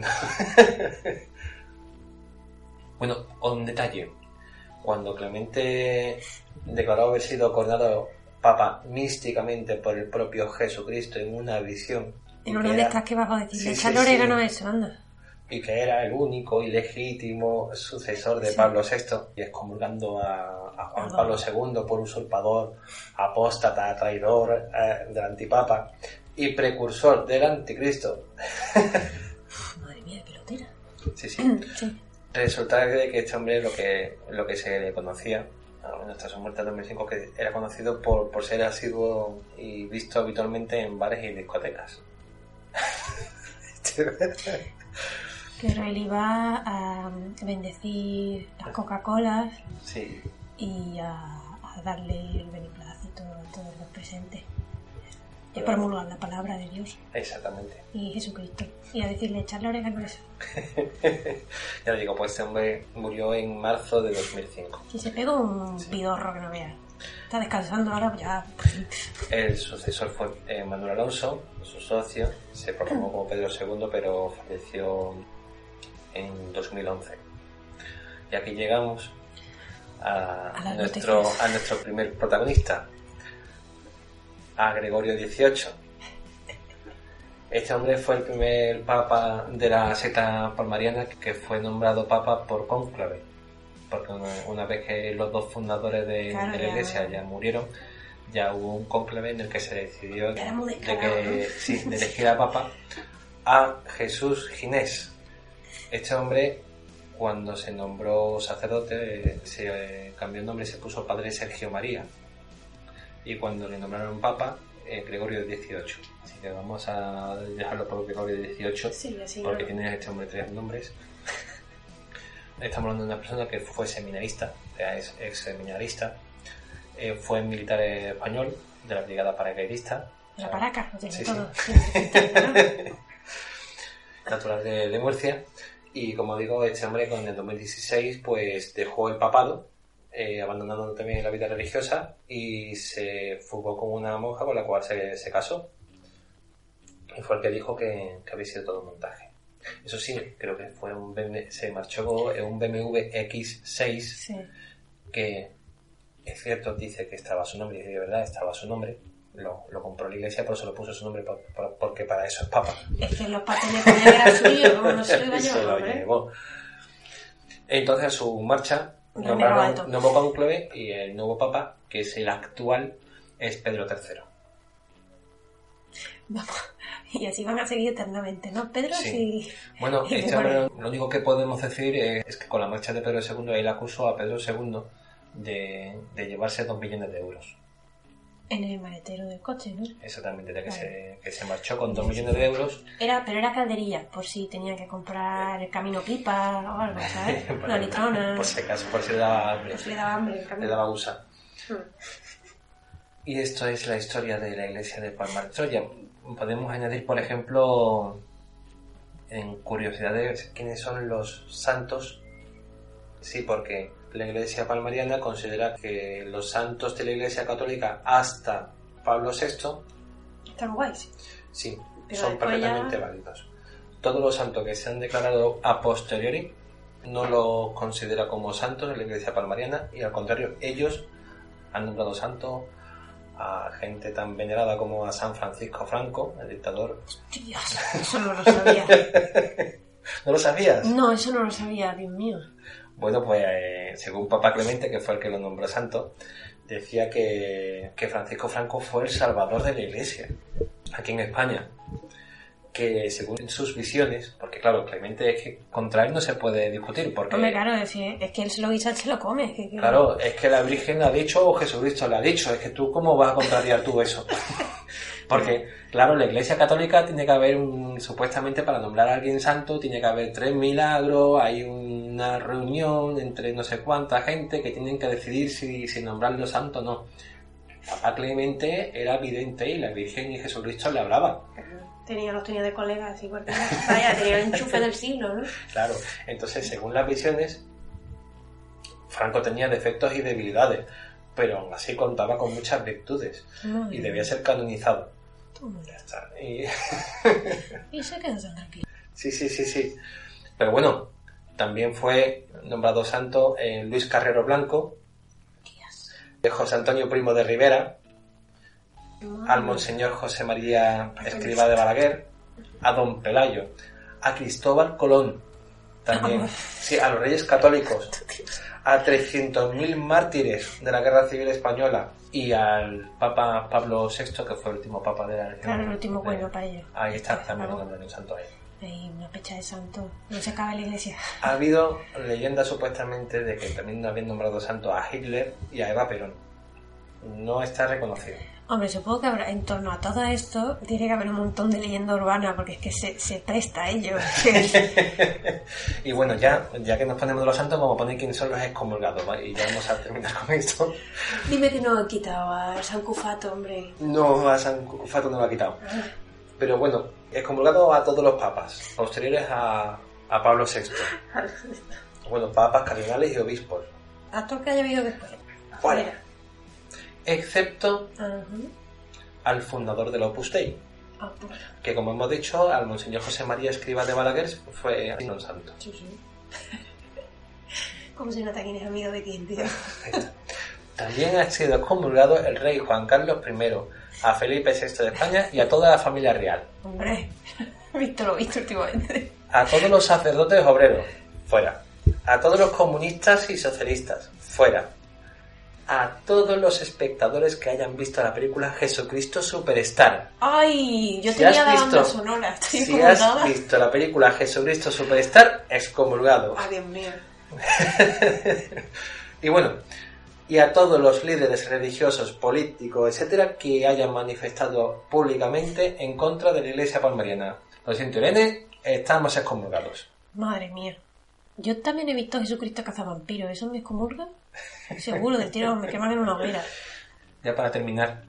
Bueno, un detalle. Cuando Clemente declaró haber sido coronado papa místicamente por el propio Jesucristo en una visión. En una de estas que vas a decir, Sí, echarle sí, orégano a sí. eso, anda. Y que era el único y legítimo sucesor de Pablo VI, y excomulgando a Juan Pablo II por usurpador, apóstata, traidor del antipapa y precursor del anticristo. Madre mía, qué pelotera. Sí, sí. Sí. Resulta de que este hombre lo que se le conocía, hasta su muerte en 2005, que era conocido por ser asiduo y visto habitualmente en bares y discotecas. Pero él iba a bendecir las Coca-Colas Sí, y a darle el beneplácito a todos los presentes. Y a promulgar la palabra de Dios exactamente. y Jesucristo. Y a decirle, echarle orégano a eso. Ya lo digo, pues este hombre murió en marzo de 2005. Si se pegó un pidorro que no veas. Está descansando ahora, pues ya. El sucesor fue Manuel Alonso, su socio, se proclamó como Pedro II, pero falleció en 2011. Y aquí llegamos a nuestro primer protagonista, a Gregorio XVIII. Este hombre fue el primer papa de la secta palmariana que fue nombrado papa por cónclave, porque una vez que los dos fundadores de la iglesia ya murieron, ya hubo un cónclave en el que se decidió de elegir a papa a Jesús Ginés. Este hombre, cuando se nombró sacerdote, se cambió el nombre y se puso Padre Sergio María. Y cuando le nombraron papa, Gregorio XVIII. Así que vamos a dejarlo por Gregorio XVIII, Sí, así porque no. tiene este hombre 3 nombres. Estamos hablando de una persona que fue seminarista, o sea, es ex seminarista, fue militar español de la Brigada Paracaidista. La paraca, lo tiene Sí, todo. sí. Natural de Murcia. Y como digo, este hombre con el 2016 pues dejó el papado, abandonando también la vida religiosa, y se fugó con una monja con la cual se casó. Y fue el que dijo que había sido todo un montaje. Eso sí, creo que fue se marchó en un BMW X6, Sí. que es cierto, dice que estaba a su nombre, y de verdad estaba a su nombre. Lo compró la iglesia, pero se lo puso su nombre porque para eso es papa. Es que los papeles ponían que era suyo, no se lo iba a Y se lo llevar, ¿eh? llevó. Entonces, a su marcha, Ya nombraron me lo nuevo cónclave, y el nuevo papa, que es el actual, es Pedro III. Vamos. Y así van a seguir eternamente, ¿no? Pedro sí. Bueno, Y este Gregorio. hombre, lo único que podemos decir es que con la marcha de Pedro II, él acusó a Pedro II de llevarse 2 millones de euros. En el maletero del coche, ¿no? Exactamente, de Vale. que se marchó con 2 millones de euros. Pero era calderilla, por si tenía que comprar el camino pipa o algo, ¿sabes? Una litrona. Por si acaso, por si le daba hambre. Por si le daba hambre el Le camino. daba gusa. Y esto es la historia de la iglesia de Palmar de Troya. Podemos añadir, por ejemplo, en curiosidades, quiénes son los santos. Sí, porque la iglesia palmariana considera que los santos de la iglesia católica hasta Pablo VI, Están guays. sí, Pero son después perfectamente válidos. Todos los santos que se han declarado a posteriori no los considera como santos en la iglesia palmariana, y al contrario, ellos han nombrado santos a gente tan venerada como a San Francisco Franco, el dictador. Dios, eso no lo sabía. ¿No lo sabías? No, eso no lo sabía, Dios mío. Bueno, pues según Papa Clemente, que fue el que lo nombró santo, decía que Francisco Franco fue el salvador de la iglesia aquí en España. Que según sus visiones, porque claro, Clemente es que contra él no se puede discutir, porque Hombre, claro, es que él se lo guisa, él se lo come. claro, es que la Virgen le ha dicho o Jesucristo le ha dicho, es que tú cómo vas a contrariar tú eso. Porque, claro, la Iglesia Católica tiene que haber supuestamente para nombrar a alguien santo, tiene que haber 3 milagros, hay una reunión entre no sé cuánta gente que tienen que decidir si nombrarlo santo o no. Papá Clemente era vidente y la Virgen y Jesucristo le hablaban. Los tenía de colegas, igual que vaya, tenía el enchufe del siglo, ¿no? Claro, entonces según las visiones, Franco tenía defectos y debilidades, pero aún así contaba con muchas virtudes y debía ser canonizado. Ya está. Y se quedó tan tranquilo. Sí. Pero bueno, también fue nombrado santo Luis Carrero Blanco, José Antonio Primo de Rivera, al Monseñor José María Escrivá de Balaguer, a Don Pelayo, a Cristóbal Colón, también, sí, a los Reyes Católicos, a 300.000 mártires de la Guerra Civil Española y al Papa Pablo VI, que fue el último Papa de la religión. Claro, el último bueno para ellos. Ahí está, también un nombre de un santo ahí. Hay una fecha de santo. No se acaba la iglesia. Ha habido leyendas supuestamente de que también habían nombrado santo a Hitler y a Eva Perón. No está reconocido. Hombre, supongo que habrá, en torno a todo esto tiene que haber un montón de leyenda urbana, porque es que se presta a ello. Y bueno, ya que nos ponemos de los santos, vamos a poner quiénes son los excomulgados, ¿vale? Y ya vamos a terminar con esto. Dime que no han quitado a San Cufato, hombre. No, a San Cufato no lo ha quitado. Pero bueno, excomulgado a todos los papas, posteriores a Pablo VI. Bueno, papas, cardenales y obispos. A todo que haya habido después. Fuera. Excepto al fundador del Opus Dei, que como hemos dicho, al Monseñor José María Escrivá de Balaguer fue un santo. Sí, sí. ¿Cómo se nota quién es amigo de quién, tío? También ha sido excomulgado el rey Juan Carlos I, a Felipe VI de España y a toda la familia real. Hombre, he visto lo visto últimamente. A todos los sacerdotes obreros, fuera. A todos los comunistas y socialistas, fuera. A todos los espectadores que hayan visto la película Jesucristo Superstar. ¡Ay! Yo tenía la banda sonora. Si has visto la película Jesucristo Superstar, excomulgado. ¡Ay, Dios mío! Y bueno, y a todos los líderes religiosos, políticos, etcétera, que hayan manifestado públicamente en contra de la Iglesia palmariana. Lo siento, Irene, estamos excomulgados. Madre mía. Yo también he visto Jesucristo cazavampiros. ¿Eso me excomulga? Seguro, del tiro me queman en una hoguera. Ya para terminar,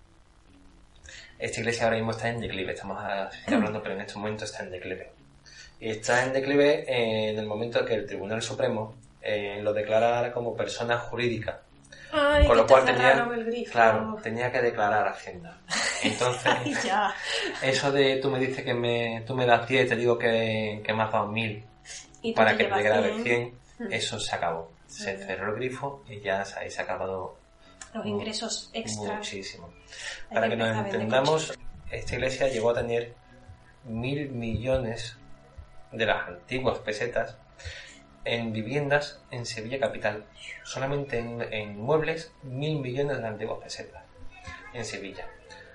esta iglesia ahora mismo está en declive. Estamos hablando, pero en este momento está en declive. Y está en declive en el momento en que el Tribunal Supremo lo declarara como persona jurídica. Ay, con lo cual claro, tenía que declarar Hacienda. Entonces, ay, ya. Eso de tú me dices que tú me das 10 y te digo que me has dado 1.000 para que te grabe 100, eso se acabó. Se cerró el grifo y ya ahí se ha acabado los ingresos extra. Muchísimo. Para que nos entendamos, esta iglesia llegó a tener 1.000 millones de las antiguas pesetas en viviendas en Sevilla capital. Solamente en muebles, 1.000 millones de las antiguas pesetas en Sevilla.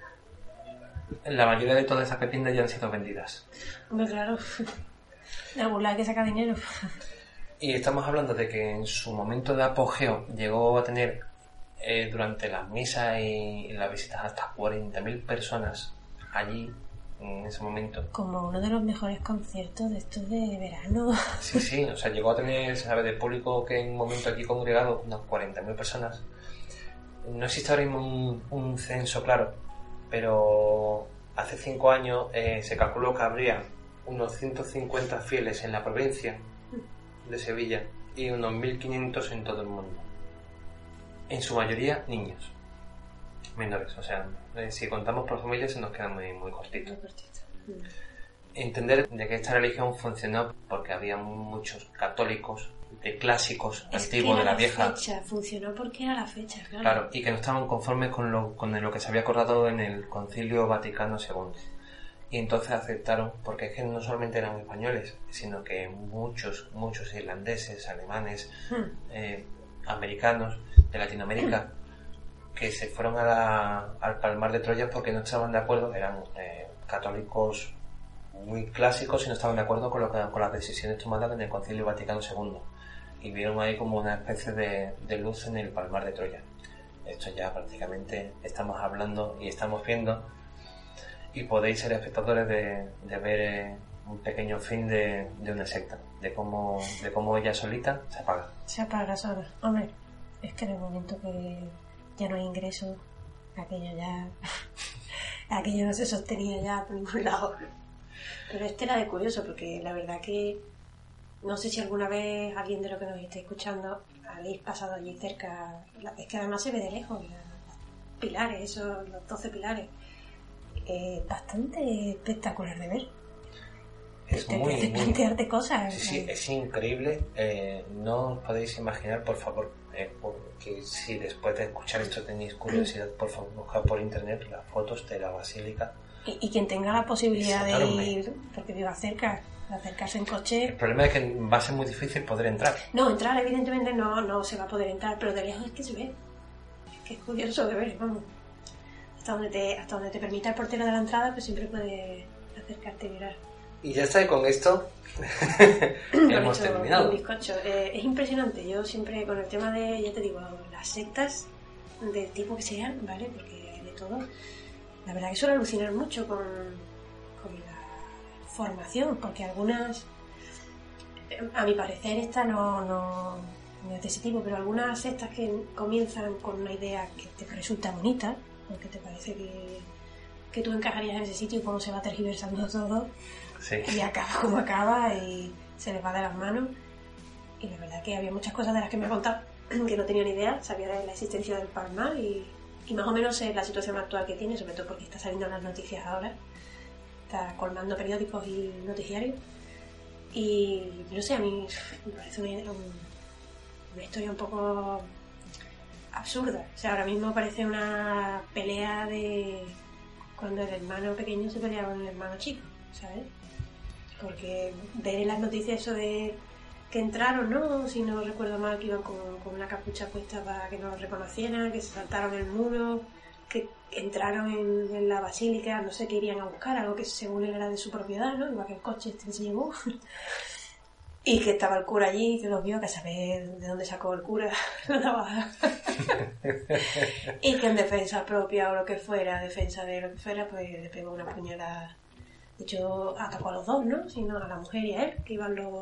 La mayoría de todas esas viviendas ya han sido vendidas. Hombre, claro. De algún lado hay que sacar dinero. Y estamos hablando de que en su momento de apogeo llegó a tener durante las misas y las visitas hasta 40.000 personas allí en ese momento. Como uno de los mejores conciertos de estos de verano. Sí, o sea, llegó a tener, ¿sabes?, de público que en un momento aquí congregado unas 40.000 personas. No existe ahora mismo un censo claro, pero hace 5 años se calculó que habría unos 150 fieles en la provincia de Sevilla y unos 1.500 en todo el mundo. En su mayoría niños menores, o sea, si contamos por familias se nos queda muy cortito. Entender de que esta religión funcionó porque había muchos católicos de clásicos antiguos de la vieja fecha. Funcionó porque era la fecha, claro. Claro, y que no estaban conformes con lo que se había acordado en el Concilio Vaticano II. Y entonces aceptaron, porque es que no solamente eran españoles, sino que muchos irlandeses, alemanes, americanos de Latinoamérica, que se fueron al Palmar de Troya porque no estaban de acuerdo, eran católicos muy clásicos y no estaban de acuerdo con las decisiones tomadas en el Concilio Vaticano II. Y vieron ahí como una especie de luz en el Palmar de Troya. Esto ya prácticamente estamos hablando y estamos viendo, y podéis ser espectadores de ver un pequeño fin de una secta, de cómo ella solita se apaga. Se apaga sola. Hombre, es que en el momento que ya no hay ingresos, aquello no se sostenía ya por ningún lado. Pero era de curioso, porque la verdad que no sé si alguna vez alguien de lo que nos esté escuchando habéis pasado allí cerca. Es que además se ve de lejos los pilares, los 12 pilares. Bastante espectacular de ver. Es te muy, hace muy... plantearte cosas. Sí, es increíble. No os podéis imaginar, por favor, que si después de escuchar esto tenéis curiosidad, por favor, buscad por internet las fotos de la basílica. Y quien tenga la posibilidad Es de enorme. ir, porque viva cerca, de acercarse en coche. El problema es que va a ser muy difícil poder entrar. No, entrar evidentemente no se va a poder entrar, pero de lejos es que se ve. Es que es curioso de ver, vamos. Hasta donde te permita el portero de la entrada, pues siempre puedes acercarte y mirar. Y ya está, y con esto hemos terminado. Un bizcocho. Es impresionante. Yo siempre con el tema de, ya te digo, las sectas del tipo que sean, ¿vale? Porque hay de todo. La verdad que suelo alucinar mucho con la formación, porque algunas, a mi parecer, esta no es de ese tipo, pero algunas sectas que comienzan con una idea que te resulta bonita, porque te parece que tú encajarías en ese sitio y cómo se va tergiversando todo. Sí. Y acaba como acaba y se les va de las manos. Y la verdad que había muchas cosas de las que me he contado que no tenía ni idea. Sabía de la existencia del Palmar y más o menos sé la situación actual que tiene, sobre todo porque está saliendo en las noticias ahora. Está colmando periódicos y noticiarios. Y no sé, a mí me parece una historia un poco absurda. O sea, ahora mismo parece una pelea de cuando el hermano pequeño se peleaba con el hermano chico, ¿sabes? Porque ver en las noticias eso de que entraron, ¿no? Si no recuerdo mal, que iban con una capucha puesta para que no los reconocieran, que se saltaron el muro, que entraron en la basílica, no sé qué irían a buscar, algo que según él era de su propiedad, ¿no? Igual que el coche este que se llevó. Y que estaba el cura allí, que los vio, que a saber de dónde sacó el cura la navaja. Y que en defensa propia o lo que fuera, defensa de lo que fuera, pues le pegó una puñalada. De hecho, atacó a los dos, ¿no? Sino a la mujer y a él, que iban los...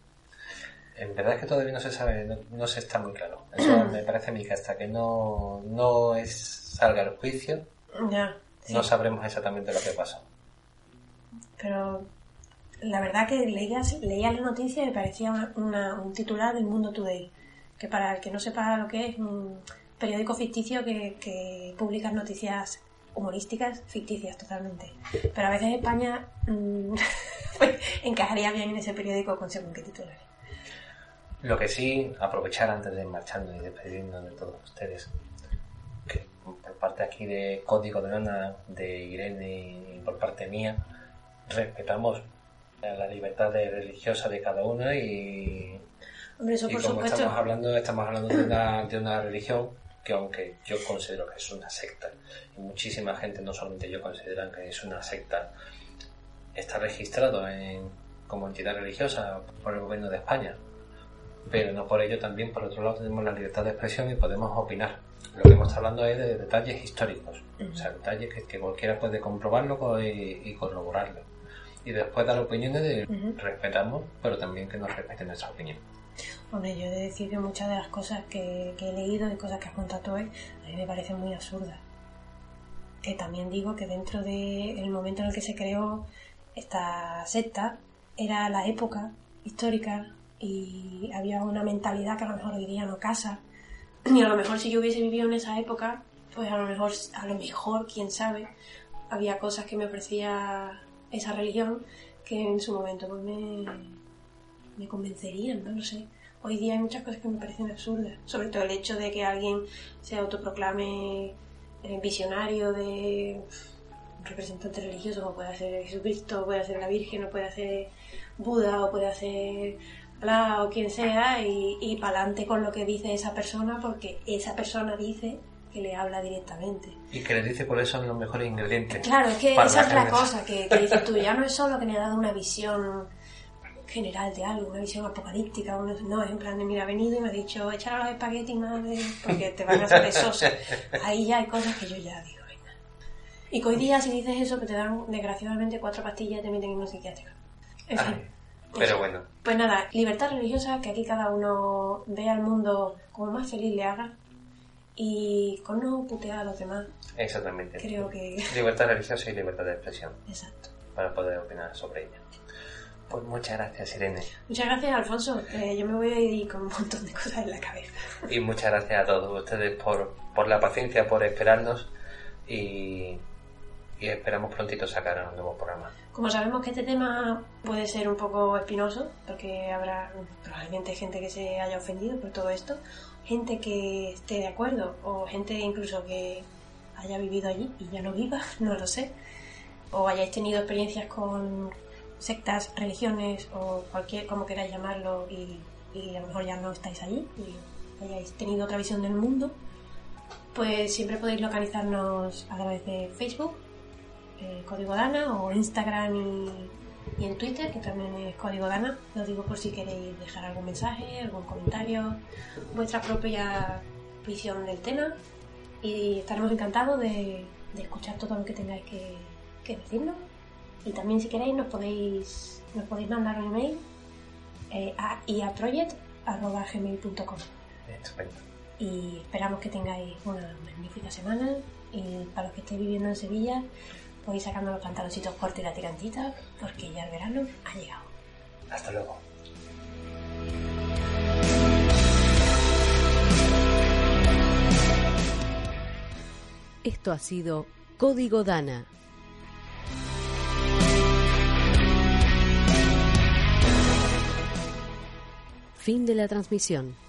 En verdad es que todavía no se sabe, no se está muy claro. Eso me parece a mí que hasta que no salga el juicio, Ya, sí. no sabremos exactamente lo que pasó. Pero la verdad que leía la noticia y me parecía un titular del Mundo Today, que para el que no sepa lo que es, un periódico ficticio que publica noticias humorísticas ficticias totalmente. Pero a veces España pues, encajaría bien en ese periódico con según qué titulares. Lo que sí, aprovechar antes de marcharnos y despedirnos de todos ustedes, que por parte aquí de Código de Nana, de Irene y por parte mía, respetamos la libertad religiosa de cada una y, Hombre, eso y por como supuesto. estamos hablando de una religión que, aunque yo considero que es una secta, y muchísima gente, no solamente yo, consideran que es una secta, está registrado como entidad religiosa por el gobierno de España, pero no por ello también, por otro lado, tenemos la libertad de expresión y podemos opinar. Lo que hemos hablando es de detalles históricos, o sea, detalles que cualquiera puede comprobarlo y corroborarlo. Y después dar opiniones respetamos, pero también que nos respeten nuestra opinión. Hombre, yo he de decir que muchas de las cosas que he leído y cosas que has contado tú hoy, a mí me parecen muy absurdas. Que también digo que dentro del momento en el que se creó esta secta, era la época histórica y había una mentalidad que a lo mejor hoy día no casa. Y a lo mejor si yo hubiese vivido en esa época, pues a lo mejor, quién sabe, había cosas que me ofrecía esa religión que en su momento pues me convencerían, no lo sé. Hoy día hay muchas cosas que me parecen absurdas, sobre todo el hecho de que alguien se autoproclame visionario de un representante religioso, como puede ser Jesucristo, o puede ser la Virgen, o puede ser Buda, o puede ser Alá, o quien sea, y para adelante con lo que dice esa persona, porque esa persona dice que le habla directamente. Y que le dice cuáles son los mejores ingredientes. Claro, es que para esa es la carne. cosa, que dices tú, ya no es solo que me ha dado una visión general de algo, una visión apocalíptica, no, es en plan de mira, ha venido y me ha dicho, echar a los espaguetis, madre, porque te van a hacer sosa. Ahí ya hay cosas que yo ya digo, venga. Y que hoy día si dices eso, que te dan desgraciadamente 4 pastillas y te meten en un psiquiátrico. En fin. Ay, pero bueno. Pues nada, libertad religiosa, que aquí cada uno vea el mundo como más feliz le haga y con no putear a los demás. Exactamente. Creo que... Libertad religiosa y libertad de expresión, Exacto. para poder opinar sobre ella. Pues muchas gracias, Irene. Muchas gracias, Alfonso. Yo me voy a ir con un montón de cosas en la cabeza. Y muchas gracias a todos ustedes por la paciencia, por esperarnos y y esperamos prontito sacar un nuevo programa. Como sabemos que este tema puede ser un poco espinoso, porque habrá probablemente gente que se haya ofendido por todo esto, gente que esté de acuerdo, o gente incluso que haya vivido allí y ya no viva, no lo sé, o hayáis tenido experiencias con sectas, religiones o cualquier, como queráis llamarlo, y a lo mejor ya no estáis allí y hayáis tenido otra visión del mundo, pues siempre podéis localizarnos a través de Facebook, Código Dana, o Instagram y en Twitter, que también es Código Dana. Lo digo por si queréis dejar algún mensaje, algún comentario, vuestra propia visión del tema, y estaremos encantados de escuchar todo lo que tengáis que decirnos. Y también, si queréis, nos podéis mandar un email a iaproject@gmail.com. Estupendo. Y esperamos que tengáis una magnífica semana, y para los que estéis viviendo en Sevilla, podéis sacando los pantaloncitos cortos y la tirantita, porque ya el verano ha llegado. Hasta luego. Esto ha sido Código Dana. Fin de la transmisión.